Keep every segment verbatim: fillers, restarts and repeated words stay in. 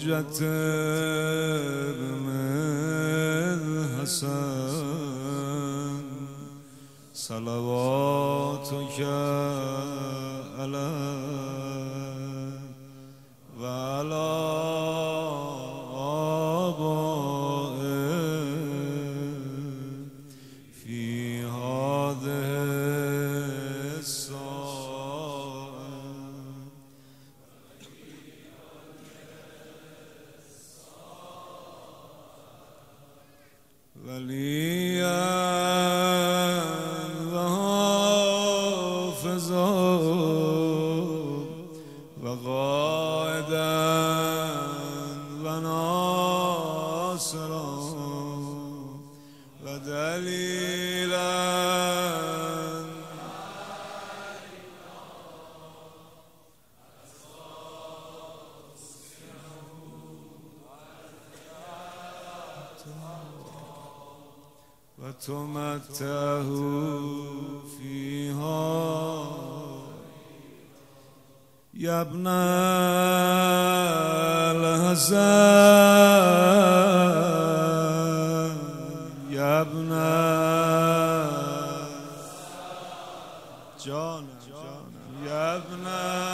حجت ابن الحسن صلواتک علیه و علی آبائه فی هذه الساعة ولیا و حافظا و قائدا و ناصرا و دلیلا و تمتعه فیها یا ابن الحسن یا ابن جان یا ابن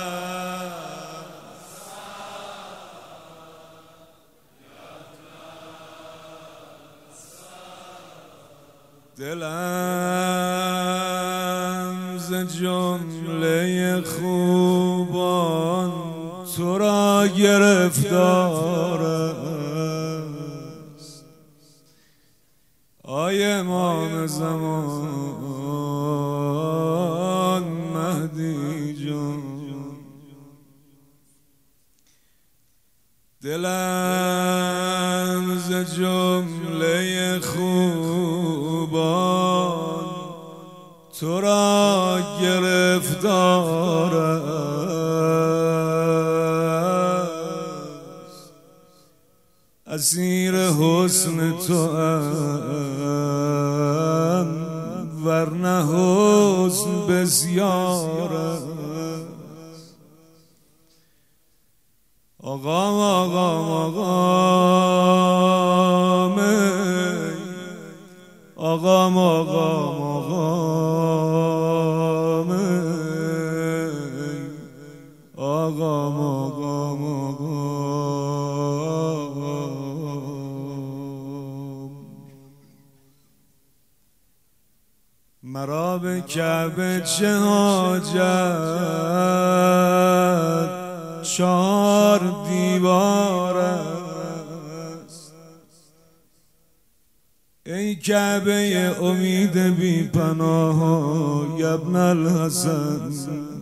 دلم ز جمله خوبان تو را گرفتار است آی امام زمان مهدی جان دلم ز جمله خوبان تو را گرفتار است اسیر حسن تو ام ورنه حسن بسیار است آقام آقام آقام آقام آقام آقام آقام آقام آقام مرا به کعبه چه حاجت چهار دیوار است ای کعبه امید بی پناه یا ابن الحسن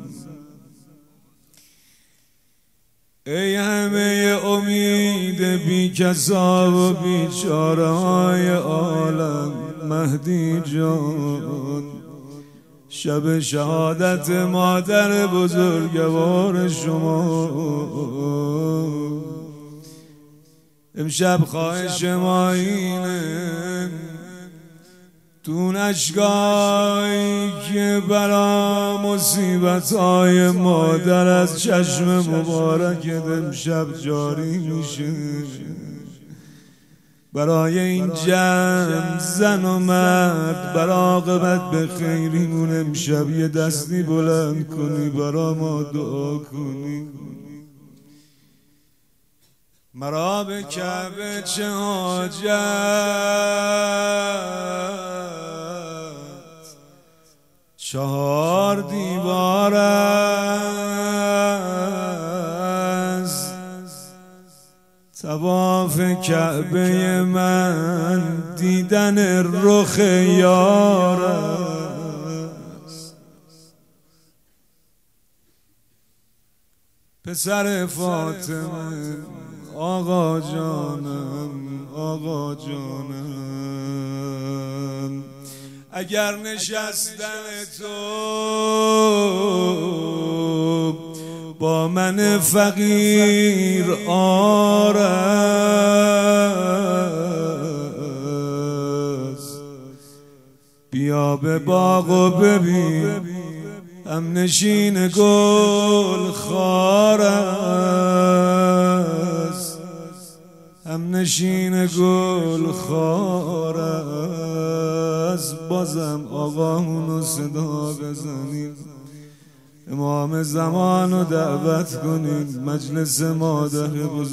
ای همه امید بی کسا و بیچاره های عالم مهدی جان شب شهادت مادر بزرگوار شما امشب خواهش ما اینه تو اشکایی که برا مصیبت های مادر از چشم مبارکت امشب جاری میشه برای این جمع زن و مرد بر عاقبت به خیریمون امشب یه دستی بلند کنی برا ما دعا کنی مرا به کعبه چه حاجت چهار دیوار است طواف کعبه من دیدن رخ یار است پسر فاطمه آقا جانم آقا جانم اگر نشستن تو با من فقیر آر است بیا به باغ و ببین هم نشین گل خار است همنشین گل خار است، بازم آقامونو صدا بزنید، امام زمان رو دعوت کنید مجلس مادر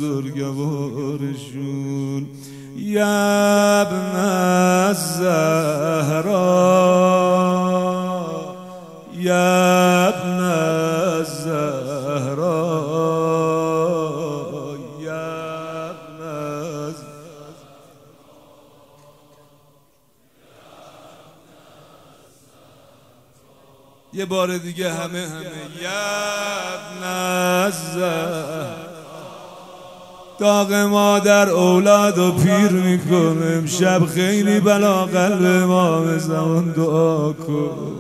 بزرگوارشون. یا ابن الزهرا، یا ابن الزهرا، یا ابن الزهرا. یه بار دیگه همه همه یا ابن الزهرا. داغ مادر اولاد و پیر میکنه، امشب خیلی بلا قلب امام زمان دعا کن.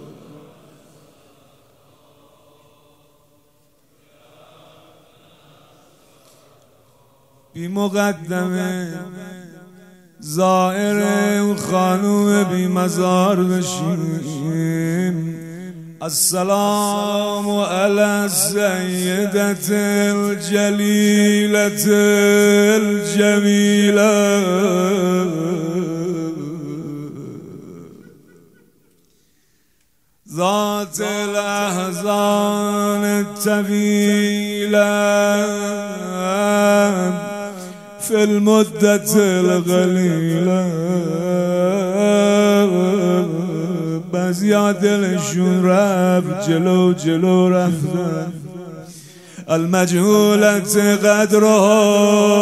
بی مقدمه زائر اون خانوم بی مزار بشیم. السلام علی السیدة الجلیلة الجمیلة ذات الاحزان الطویلة فی المدة القلیلة. بعضیا دلشون رفت جلو جلو رفتن، المجهولت قدرها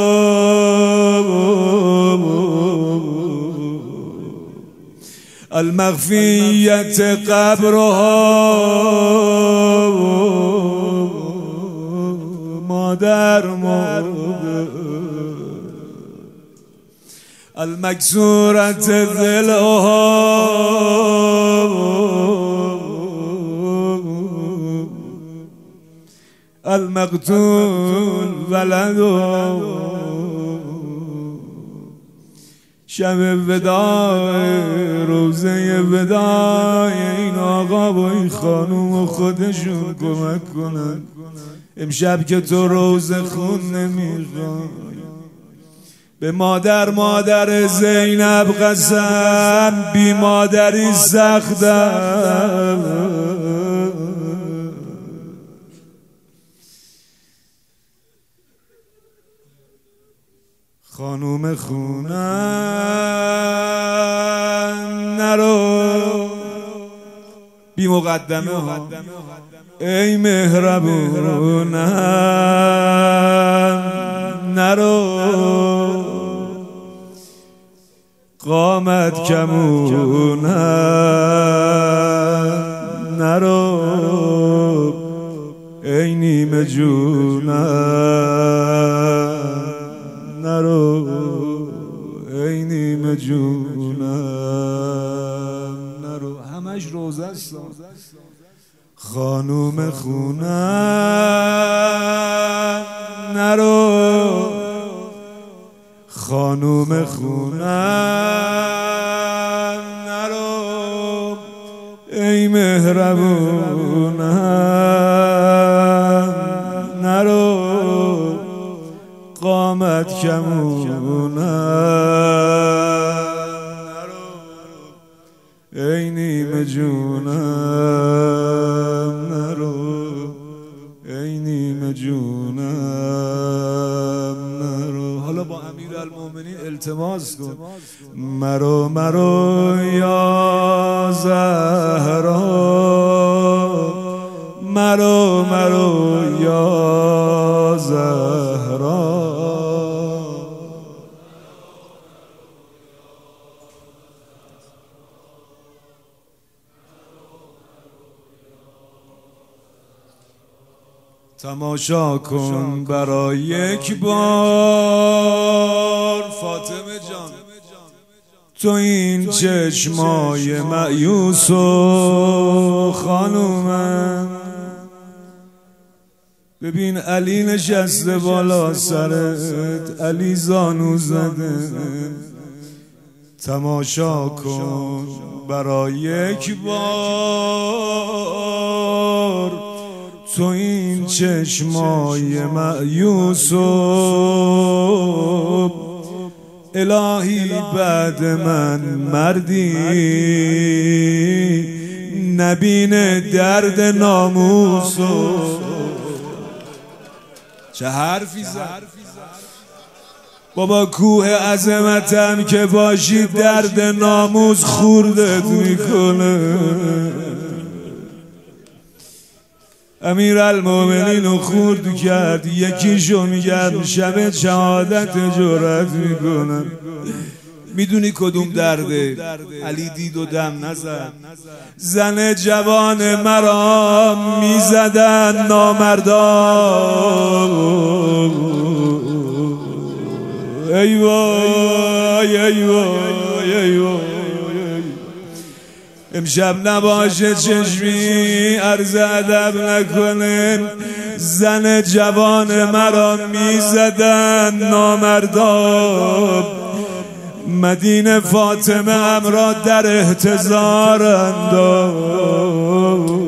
المخفیت قبرها. مادر مرده المکسورت ذلها المقتول ولدها. شب وداع روزه وداع این آقا و این خانوم و خودشون کمک کنن. امشب که تو روزه خون نمیخوای، به مادر مادر زینب قسم، بی مادری سختم. خانوم خونم نرو، بی مقدمه ها ای مهربونم نرو، قامت کمونم نرو، ای نیمه جونم نرو، ای نیمه جونم نرو. همش روزه است. خانوم خونم نرو، خانوم خونم نرو، ای مهربونم نرو، قامت کمونم نرو، ای نیمه جونم نرو، ای نیمه جونم نرو. حالا با امیرالمومنین التماس کن، مرو مرو یا زهرا، مرو مرو یا زهرا. تماشا کن برای یک بار فاطمه جان تو این چشمای مایوس و خانومم. ببین علی نشسته بالا سرت، علی زانو زده. تماشا کن برای یک بار تو این چشمای مأیوس الهی بعد من مردی نبین درد ناموس. چه حرفی زد بابا، کوه عظمتم که باشی درد ناموس خوردت میکنه. امیر المومنین رو خورد کرد، یکیشو میگم شب شهادت جرأت میکنم. میدونی کدوم درده؟ علی دید و دم نزد. زن جوان مرا میزدن نامردان. ای وای ای وای ای وای. امشب نباشه چشمی عرض ادب نکنه. زن جوان مرا میزدن نامردان. مدینه فاطمه ام را در احتضار انداخت.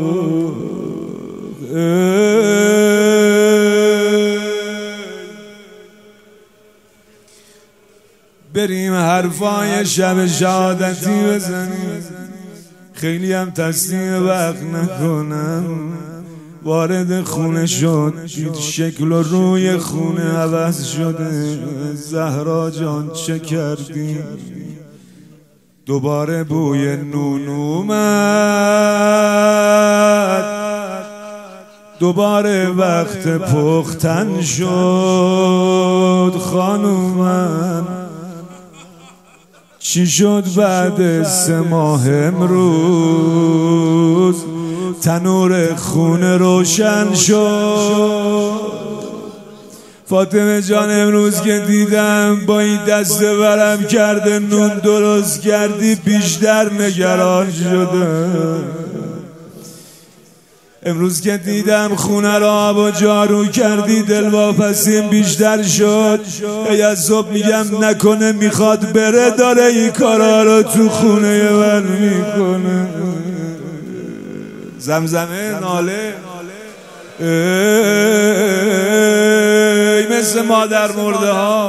بریم حرفای شب شهادتی بزنیم، خیلی هم تصدیق وقت نکنم. وارد خونه شد، دید شکل و روی خونه عوض شده. زهرا جان چه کردی؟ دوباره بوی نون اومد، دوباره وقت پختن شد. خانومم چی شد بعد سه ماه امروز تنور خونه روشن شد؟ فاطمه جان امروز که دیدم با این دست ورم کرده نون درست کردی بیشتر نگران شده. امروز که دیدم خونه را آب و جارو کردی دلواپسیم بیشتر شد. ای از صبح میگم نکنه میخواد بره داره این کارا رو تو خونه من میکنه. زمزمه ناله ای مثل مادر مرده ها.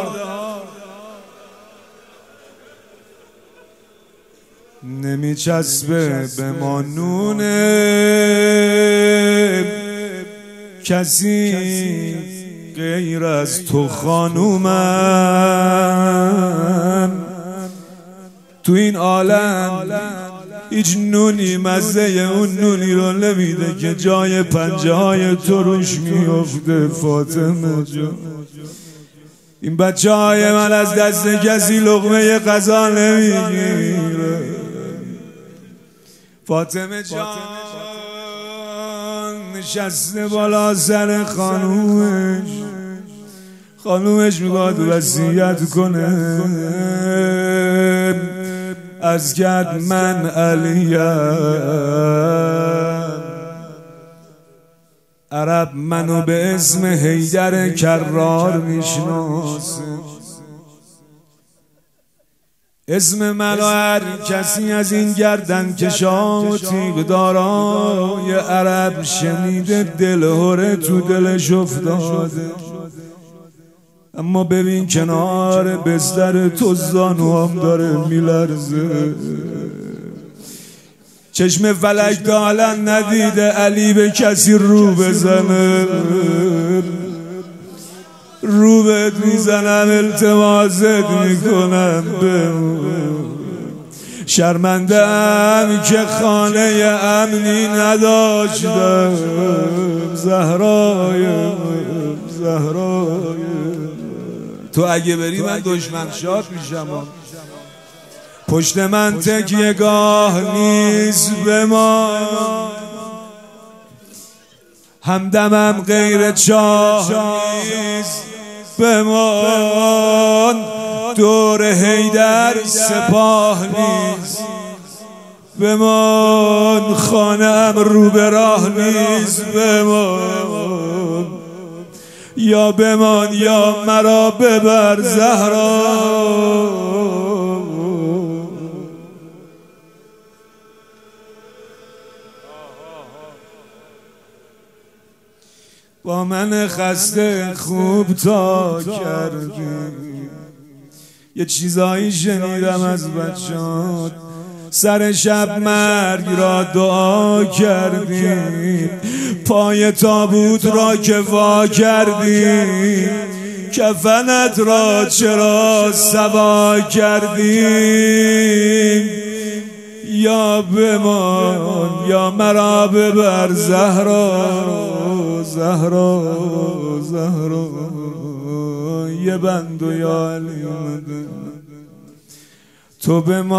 نمی چسبه به ما نونه کسی غیر از تو خانومم. تو این عالم هیچ نونی مزه اون نونی رو نمیده که جای پنجه های تو روش میفته. فاطمه جان این بچه های من از دست کسی لقمه غذا نمیگیره. فاطمه جان نشسته بالا سر خانومش، خانومش میخواد وصیت کنه. از کرد من علیم، عرب منو به اسم حیدر کرار میشناسه. اسم منو هر کسی از این گردن کشا و تیغ دارای عرب شنیده دلهوره تو دلش افتاده. اما ببین کنار بستر تو زانوام داره میلرزه. چشم فلک دالن ندیده علی به کسی رو بزنه. رو بهت میزنم التماست میکنم بمون. شرمندم که خانه امنی نداشتم. زهرای زهرای تو اگه بری من دشمن شاد میشم. پشت من تکیه گاه نیست به ما، همدمم غیر چاه نیست بمان. دور حیدر سپاه نیست بمان، خانه‌ام رو به راه نیست بمان. یا بمان یا مرا ببر زهرا. با من خسته خوب تا کردی. یه چیزایی شنیدم از بچه‌هات، سر شب مرگ را دعا کردی، پای تابوت را که وا کردی، کفنت را چرا سوا کردی؟ یا بمان یا مرا ببر زهرا زهرا زهرا، یه بند و یا علی اومده. تو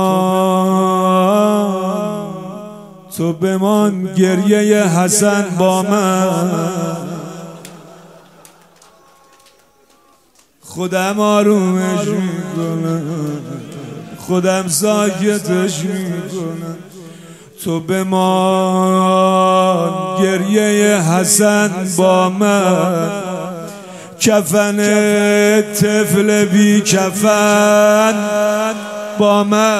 بمان تو بمان گریه حسن با من، خودم آرومش میکنم، خودم ساکتش میکنم. تو بمان گریه حسن با من، کفن طفل بی کفن با من.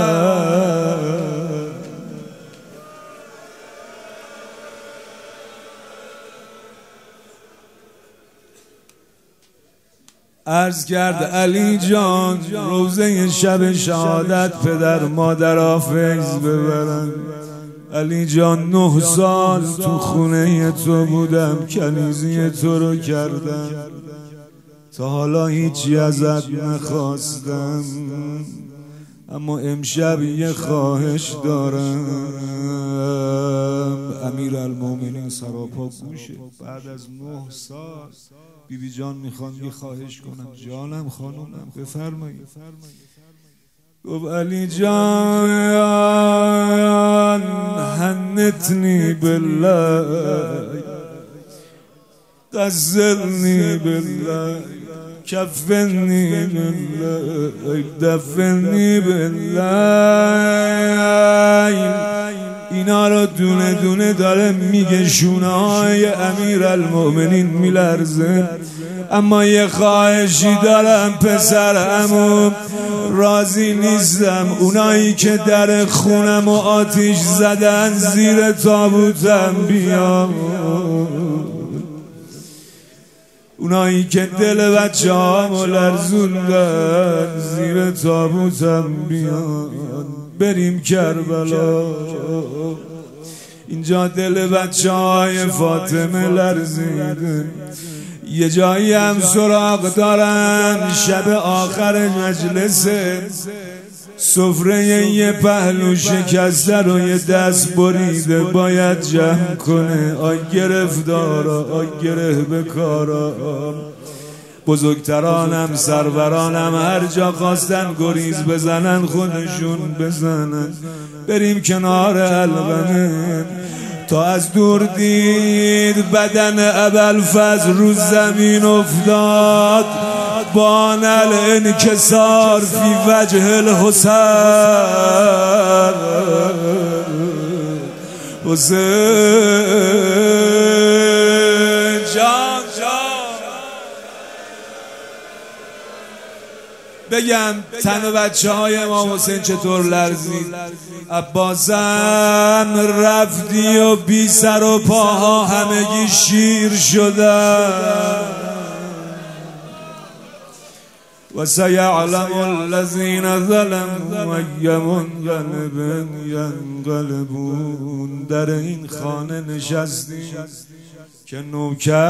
عرض کرد علی جان روزه شب شهادت پدر مادر فیض ببرن. علی جان نه سال تو خونه تو بودم، کنیزی تو رو کردم، تا حالا هیچی ازت نخواستم، اما امشب یه خواهش دارم. امیر المومنین سراپا گوشه، بعد از نه سال بیبی جان میخوان یه خواهش کنم. جانم خانومم بفرمایید. گفت علی جان هنتنی بالله، غزلنی بالله، کفنی بالله، دفنی بالله. اینا رو دونه دونه داره میگه، شونه های امیر المومنین میلرزه. اما یه خواهشی دارم پسر عمو، راضی نیستم اونایی که در خونم و آتیش زدن زیر تابوتم بیام، اونایی که دل بچه هامو لرزوندن زیر تابوتم بیان. بریم کربلا، اینجا دل بچه های فاطمه لرزیده. یه جایی هم سراغ دارن، شب آخر مجلسه، سفره یه پهلو شکسته رو یه دست بریده باید جمع کنه. آی گرفتارا آی گره بکارا، بزرگترانم سرورانم هر جا خواستن گریز بزنن خودشون بزنن. بریم کنار القمه. تا از دور دید بدن ابوالفضل رو زمین افتاد، بان الانکسار فی وجه الحسین. حسین جان بگم تن بچه های امام حسین چطور لرزید. عباسم رفتی و بی سر و پاها همگی شیر شدن. و سیعلم الذین ظلموا ای منقلب ینقلبون. در این خانه نشستیم که نوکر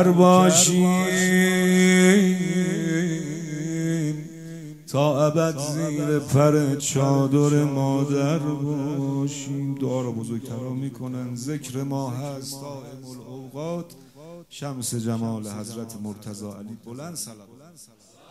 باشیم، تا ابد زیر پر چادر مادر باشیم. دعا را بزرگترا میکنن. ذکر ما هست دائم الاوقات، شمس جمال حضرت مرتضی علی بلند صلوات.